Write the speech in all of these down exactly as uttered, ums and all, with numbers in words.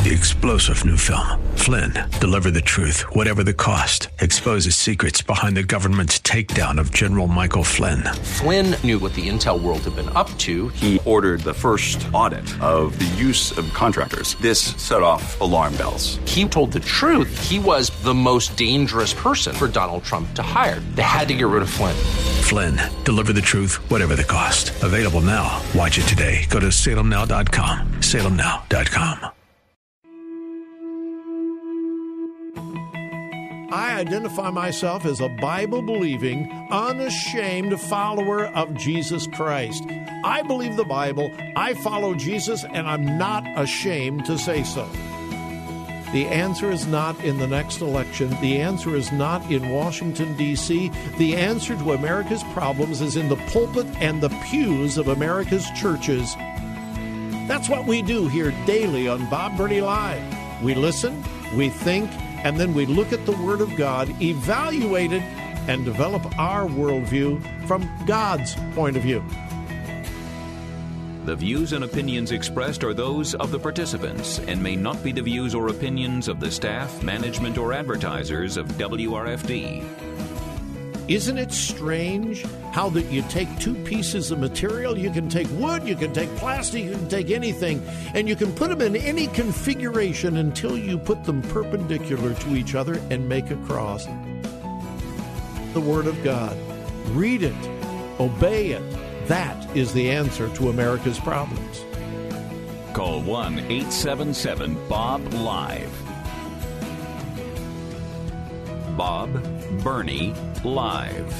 The explosive new film, Flynn, deliver the truth, whatever the cost, exposes secrets behind the government's takedown of General Michael Flynn. Flynn knew what the intel world had been up to. He ordered the first audit of the use of contractors. This set off alarm bells. He told the truth. He was the most dangerous person for Donald Trump to hire. They had to get rid of Flynn. Flynn, deliver the truth, whatever the cost. Available now. Watch it today. Go to salem now dot com. salem now dot com. I identify myself as a Bible-believing, unashamed follower of Jesus Christ. I believe the Bible, I follow Jesus, and I'm not ashamed to say so. The answer is not in the next election. The answer is not in Washington, D C The answer to America's problems is in the pulpit and the pews of America's churches. That's what we do here daily on Bob Burney Live. We listen, we think, and then we look at the Word of God, evaluate it, and develop our worldview from God's point of view. The views and opinions expressed are those of the participants and may not be the views or opinions of the staff, management, or advertisers of W R F D. Isn't it strange how that you take two pieces of material, you can take wood, you can take plastic, you can take anything, and you can put them in any configuration until you put them perpendicular to each other and make a cross. The Word of God. Read it. Obey it. That is the answer to America's problems. Call one eight seven seven Bob Live. Bob Burney Live.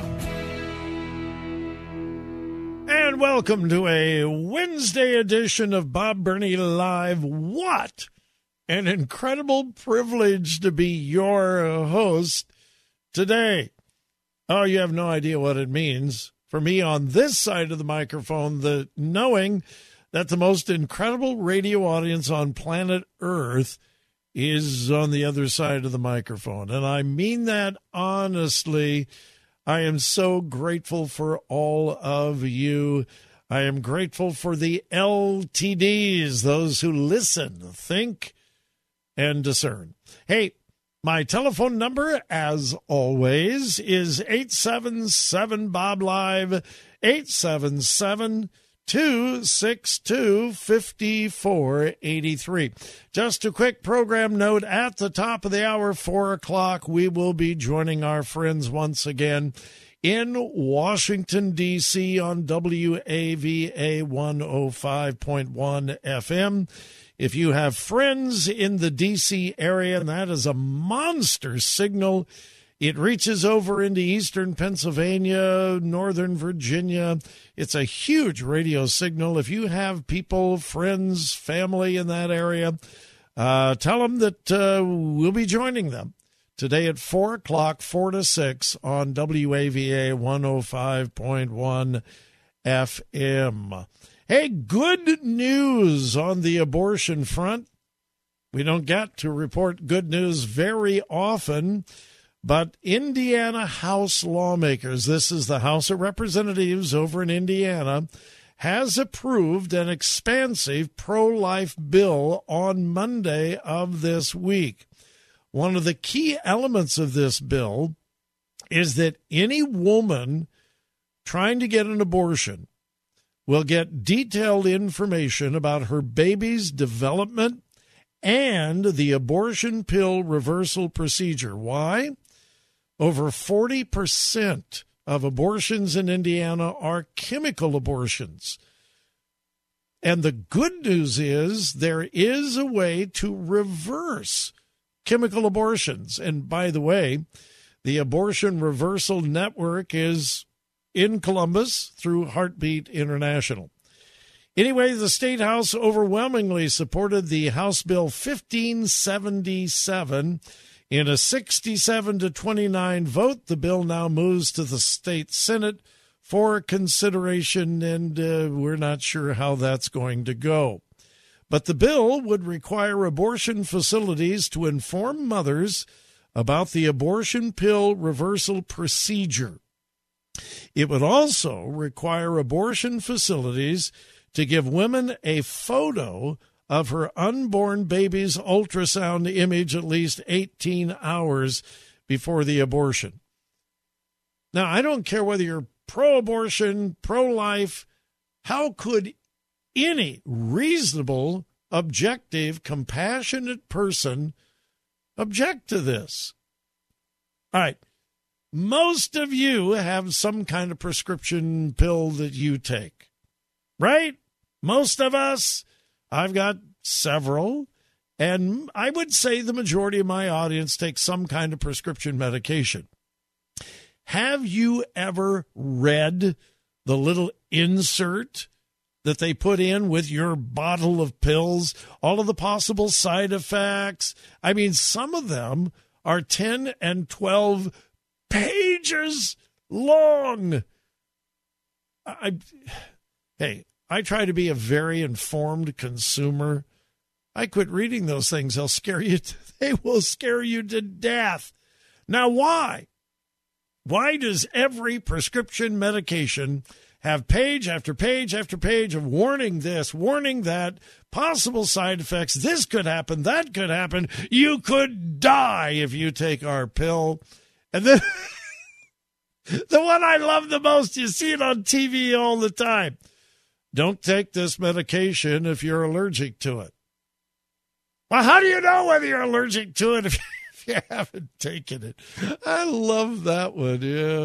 And welcome to a Wednesday edition of Bob Burney Live. What an incredible privilege to be your host today. Oh, you have no idea what it means for me on this side of the microphone, the knowing that the most incredible radio audience on planet Earth is on the other side of the microphone. And I mean that honestly. I am so grateful for all of you. I am grateful for the L T Ds, those who listen, think, and discern. Hey, my telephone number, as always, is eight seven seven Bob Live, eight seven seven, two six two, five four eight three. Just a quick program note at the top of the hour, four o'clock, we will be joining our friends once again in Washington, D C on W A V A one oh five point one F M. If you have friends in the D C area, and that is a monster signal, it reaches over into eastern Pennsylvania, northern Virginia. It's a huge radio signal. If you have people, friends, family in that area, uh, tell them that uh, we'll be joining them today at four o'clock, four to six on W A V A one oh five point one F M. Hey, good news on the abortion front. We don't get to report good news very often, but Indiana House lawmakers, this is the House of Representatives over in Indiana, has approved an expansive pro-life bill on Monday of this week. One of the key elements of this bill is that any woman trying to get an abortion will get detailed information about her baby's development and the abortion pill reversal procedure. Why? Over forty percent of abortions in Indiana are chemical abortions. And the good news is there is a way to reverse chemical abortions. And by the way, the Abortion Reversal Network is in Columbus through Heartbeat International. Anyway, the State House overwhelmingly supported the House Bill fifteen seventy-seven. In a sixty-seven to twenty-nine vote, the bill now moves to the state Senate for consideration, and uh, we're not sure how that's going to go. But the bill would require abortion facilities to inform mothers about the abortion pill reversal procedure. It would also require abortion facilities to give women a photo of her unborn baby's ultrasound image at least eighteen hours before the abortion. Now, I don't care whether you're pro-abortion, pro-life. How could any reasonable, objective, compassionate person object to this? All right. Most of you have some kind of prescription pill that you take, right? Most of us. I've got several, and I would say the majority of my audience takes some kind of prescription medication. Have you ever read the little insert that they put in with your bottle of pills, all of the possible side effects? I mean, some of them are ten and twelve pages long. I, hey, I try to be a very informed consumer. I quit reading those things. They'll scare you. To, they will scare you to death. Now, why? Why does every prescription medication have page after page after page of warning this, warning that, possible side effects, this could happen, that could happen, you could die if you take our pill? And then the one I love the most, you see it on T V all the time. Don't take this medication if you're allergic to it. Well, how do you know whether you're allergic to it if you haven't taken it? I love that one.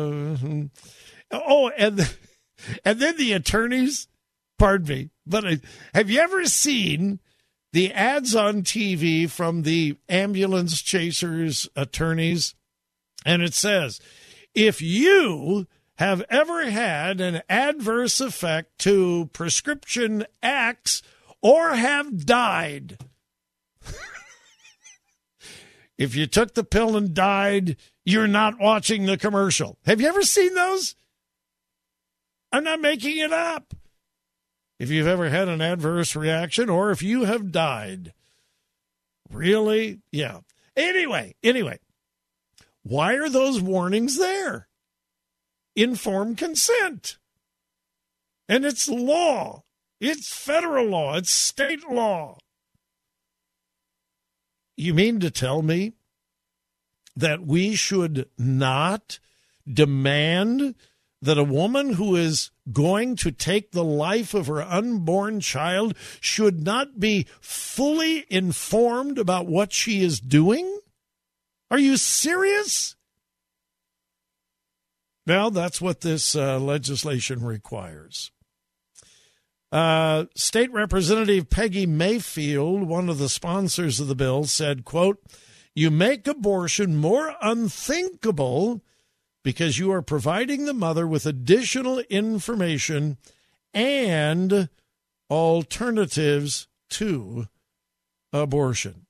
Yeah. Oh, and and then the attorneys, pardon me, but have you ever seen the ads on T V from the ambulance chasers attorneys? And it says, if you have ever had an adverse effect to prescription X or have died, if you took the pill and died, you're not watching the commercial. Have you ever seen those? I'm not making it up. If you've ever had an adverse reaction or if you have died. Really? Yeah. Anyway, anyway, why are those warnings there? Informed consent. And it's law. It's federal law. It's state law. You mean to tell me that we should not demand that a woman who is going to take the life of her unborn child should not be fully informed about what she is doing? Are you serious? Well, that's what this uh, legislation requires. Uh, State Representative Peggy Mayfield, one of the sponsors of the bill, said, quote, "You make abortion more unthinkable because you are providing the mother with additional information and alternatives to abortion."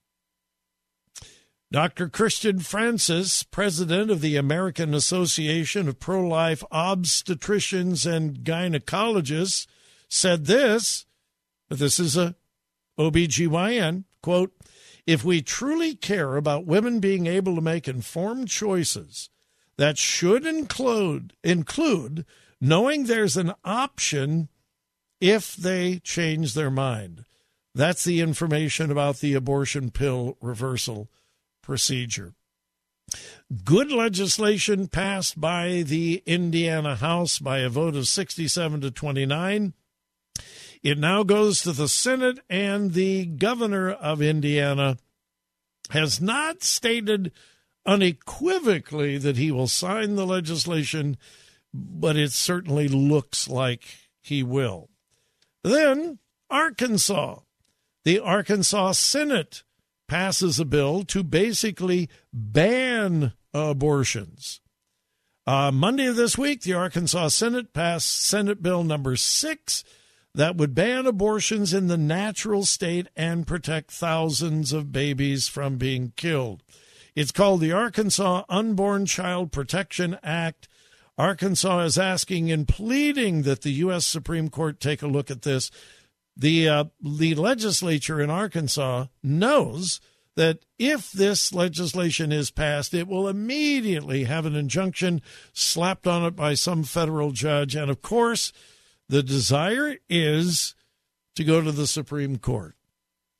Doctor Christian Francis, president of the American Association of Pro-Life Obstetricians and Gynecologists, said this, this is a O B G Y N, quote, "If we truly care about women being able to make informed choices, that should include include knowing there's an option if they change their mind." That's the information about the abortion pill reversal procedure. Good legislation passed by the Indiana House by a vote of sixty-seven to twenty-nine. It now goes to the Senate, and the governor of Indiana has not stated unequivocally that he will sign the legislation, but it certainly looks like he will. Then Arkansas. The Arkansas Senate passes a bill to basically ban abortions. Uh, Monday of this week, the Arkansas Senate passed Senate Bill number six that would ban abortions in the natural state and protect thousands of babies from being killed. It's called the Arkansas Unborn Child Protection Act. Arkansas is asking and pleading that the U S Supreme Court take a look at this. The uh, the legislature in Arkansas knows that if this legislation is passed, it will immediately have an injunction slapped on it by some federal judge. And, of course, the desire is to go to the Supreme Court.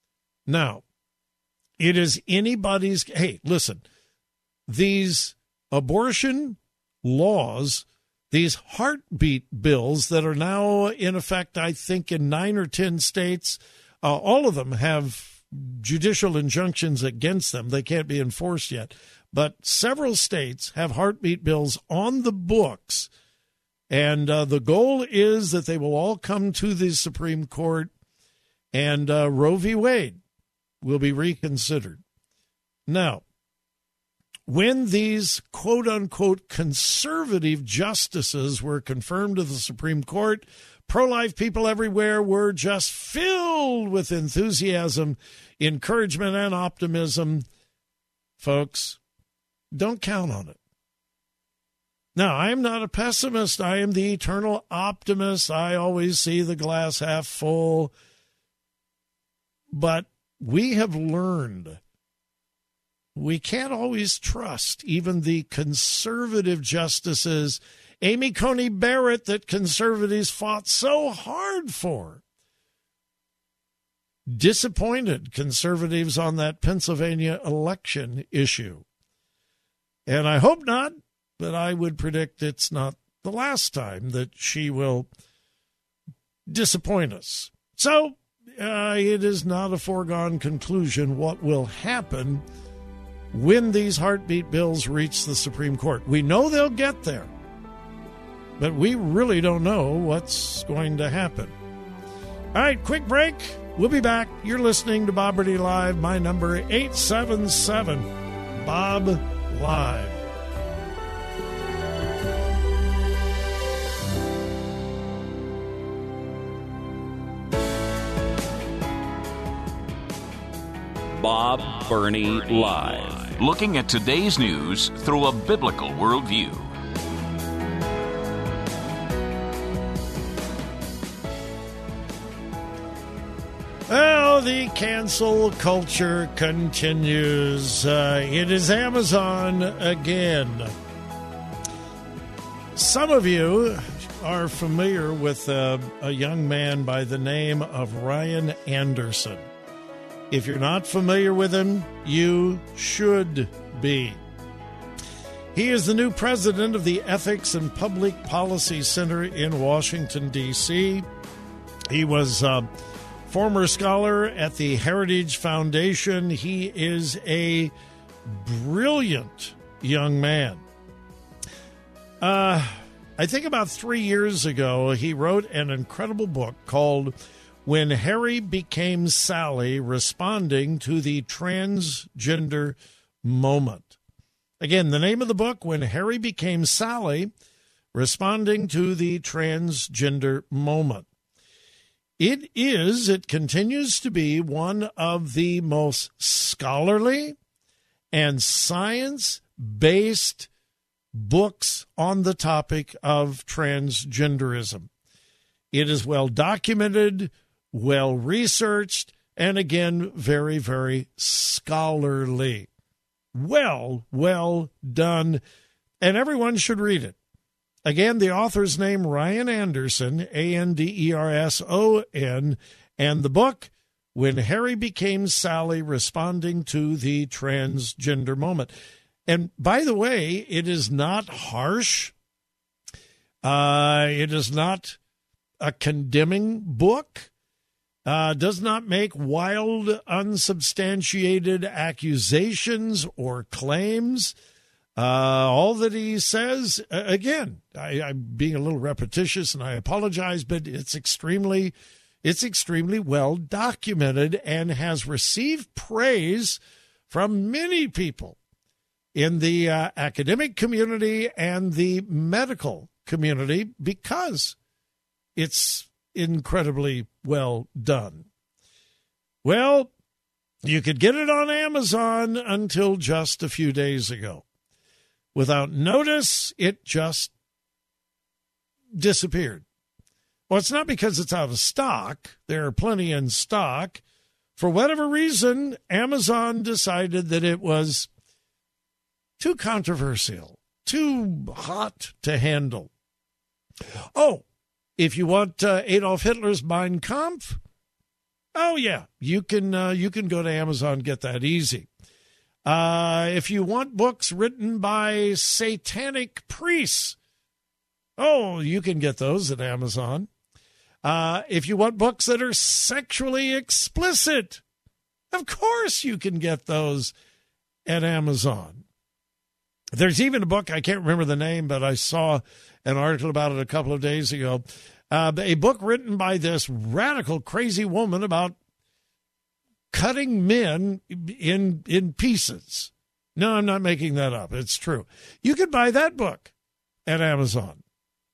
Now, it is anybody's, hey, listen, these abortion laws, these heartbeat bills that are now in effect, I think, in nine or ten states, uh, all of them have judicial injunctions against them. They can't be enforced yet. But several states have heartbeat bills on the books, and uh, the goal is that they will all come to the Supreme Court, and uh, Roe v. Wade will be reconsidered. Now, when these quote-unquote conservative justices were confirmed to the Supreme Court, pro-life people everywhere were just filled with enthusiasm, encouragement, and optimism. Folks, don't count on it. Now, I am not a pessimist. I am the eternal optimist. I always see the glass half full. But we have learned we can't always trust even the conservative justices, Amy Coney Barrett, that conservatives fought so hard for. Disappointed conservatives on that Pennsylvania election issue. And I hope not, but I would predict it's not the last time that she will disappoint us. So uh, it is not a foregone conclusion what will happen when these heartbeat bills reach the Supreme Court. We know they'll get there, but we really don't know what's going to happen. All right, quick break. We'll be back. You're listening to Bob Burney Live. My number, eight seven seven, Bob Live. Bob Burney Live. Looking at today's news through a biblical worldview. Well, the cancel culture continues. Uh, it is Amazon again. Some of you are familiar with uh, a young man by the name of Ryan Anderson. If you're not familiar with him, you should be. He is the new president of the Ethics and Public Policy Center in Washington, D C He was a former scholar at the Heritage Foundation. He is a brilliant young man. Uh, I think about three years ago, he wrote an incredible book called When Harry Became Sally, Responding to the Transgender Moment. Again, the name of the book, When Harry Became Sally, Responding to the Transgender Moment. It is, it continues to be one of the most scholarly and science-based books on the topic of transgenderism. It is well documented, well researched, and again, very, very scholarly. Well, well done, and everyone should read it. Again, the author's name, Ryan Anderson, A N D E R S O N, and the book, When Harry Became Sally, Responding to the Transgender Moment. And by the way, it is not harsh. Uh, it is not a condemning book. Uh, does not make wild, unsubstantiated accusations or claims. Uh, all that he says, uh, again, I, I'm being a little repetitious and I apologize, but it's extremely, it's extremely well documented and has received praise from many people in the uh, academic community and the medical community because it's incredibly well done. Well, you could get it on Amazon until just a few days ago. Without notice, it just disappeared. Well, it's not because it's out of stock. There are plenty in stock. For whatever reason, Amazon decided that it was too controversial, too hot to handle. Oh, if you want uh, Adolf Hitler's Mein Kampf, Oh, yeah. You can uh, you can go to Amazon, get that easy. Uh, if you want books written by satanic priests, oh, you can get those at Amazon. Uh, if you want books that are sexually explicit, of course you can get those at Amazon. There's even a book, I can't remember the name, but I saw an article about it a couple of days ago. Uh, a book written by this radical, crazy woman about cutting men in in pieces. No, I'm not making that up. It's true. You can buy that book at Amazon.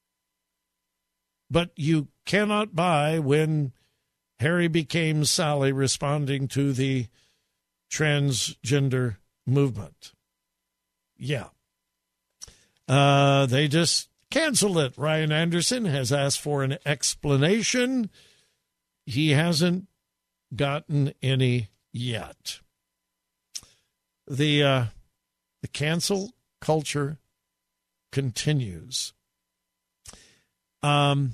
But you cannot buy When Harry Became Sally, responding to the transgender movement. Yeah. Uh, they just canceled it. Ryan Anderson has asked for an explanation. He hasn't gotten any yet. The uh, the cancel culture continues. Um,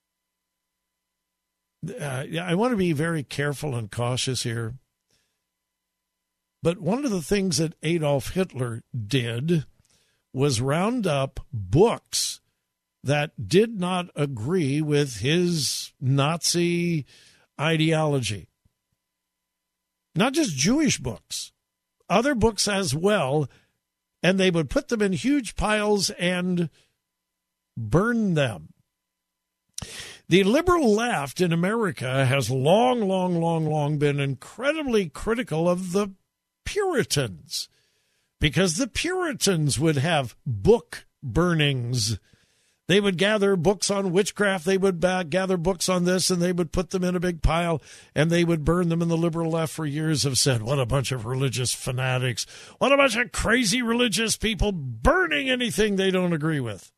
uh, I want to be very careful and cautious here. But one of the things that Adolf Hitler did was round up books that did not agree with his Nazi ideology. Not just Jewish books, other books as well, and they would put them in huge piles and burn them. The liberal left in America has long, long, long, long been incredibly critical of the Puritans, because the Puritans would have book burnings. They would gather books on witchcraft, they would uh, gather books on this, and they would put them in a big pile, and they would burn them. And the liberal left for years have said, what a bunch of religious fanatics, what a bunch of crazy religious people burning anything they don't agree with.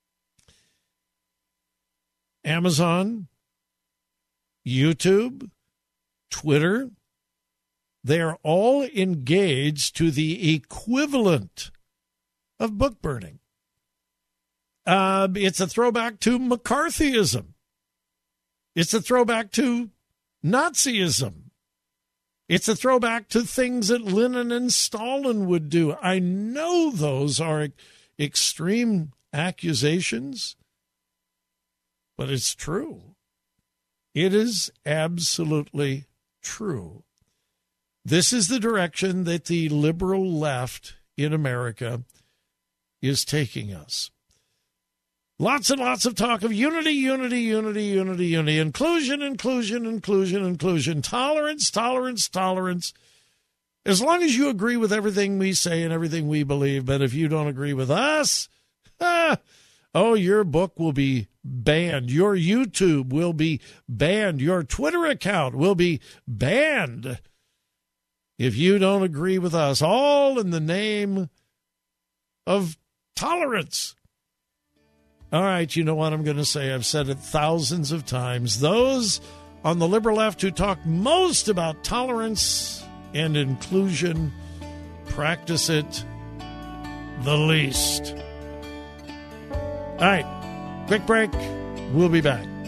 Amazon, YouTube, Twitter, they are all engaged to the equivalent of book burning. Uh, it's a throwback to McCarthyism. It's a throwback to Nazism. It's a throwback to things that Lenin and Stalin would do. I know those are extreme accusations, but it's true. It is absolutely true. This is the direction that the liberal left in America is taking us. Lots and lots of talk of unity, unity, unity, unity, unity, inclusion, inclusion, inclusion, inclusion, tolerance, tolerance, tolerance. As long as you agree with everything we say and everything we believe, but if you don't agree with us, ah, oh, your book will be banned. Your YouTube will be banned. Your Twitter account will be banned if you don't agree with us, all in the name of tolerance. All right, you know what I'm going to say? I've said it thousands of times. Those on the liberal left who talk most about tolerance and inclusion practice it the least. All right, quick break. We'll be back.